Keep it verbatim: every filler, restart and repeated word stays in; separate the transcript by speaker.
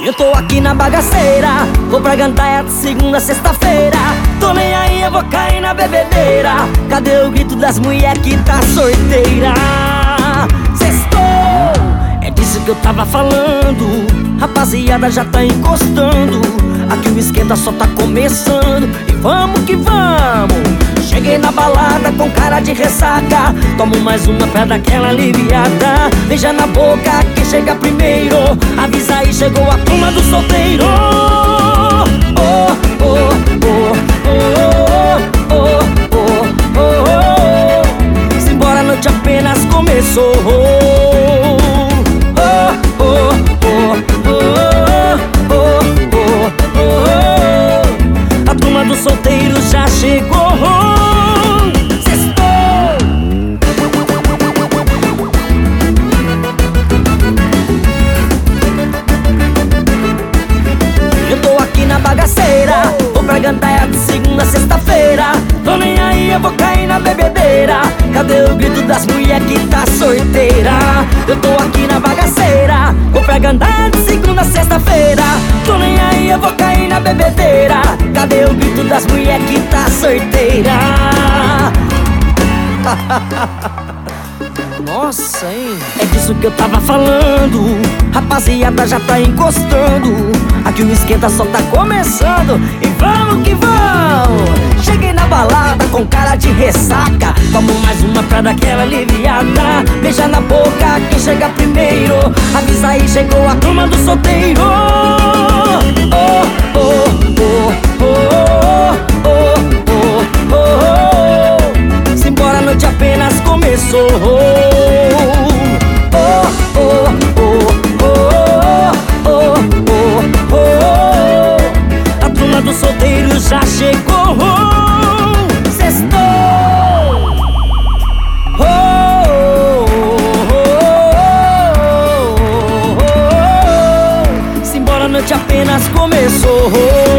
Speaker 1: Eu tô aqui na bagaceira, vou pra Gandaia de segunda a sexta-feira. Tô nem aí, eu vou cair na bebedeira. Cadê o grito das mulher que tá sorteira? Sextou, é disso que eu tava falando. Rapaziada já tá encostando. Aqui o esquenta só tá começando. E vamos que vamos. Cheguei na balada com cara de ressaca. Tomo mais uma pra daquela aliviada. Beija na boca quem chega primeiro. Avisa aí, chegou a turma do solteiro. Oh, oh, oh, oh, oh, oh, oh, oh, oh. Simbora, a noite apenas começou. A turma dos solteiros já chegou. Bagaceira, vou pra Gandaia de segunda a sexta-feira. Tô nem aí, eu vou cair na bebedeira. Cadê o grito das mulher que tá sorteira? Eu tô aqui na bagaceira, vou pra Gandaia de segunda a sexta-feira. Tô nem aí, eu vou cair na bebedeira. Cadê o grito das mulher que tá sorteira? Nossa, hein? É disso que eu tava falando. Rapaziada já tá encostando. Aqui o esquenta só tá começando. E vamos que vamos. Cheguei na balada com cara de ressaca. Tomo mais uma pra daquela aliviada. Beija na boca quem chega primeiro. Avisa aí, chegou a turma do solteiro. Oh, oh, oh, oh, oh, oh, oh, oh. Simbora, a noite apenas começou. Dos solteiros já chegou. Sextou. Oh, oh, oh, oh, oh. Simbora, a noite apenas começou.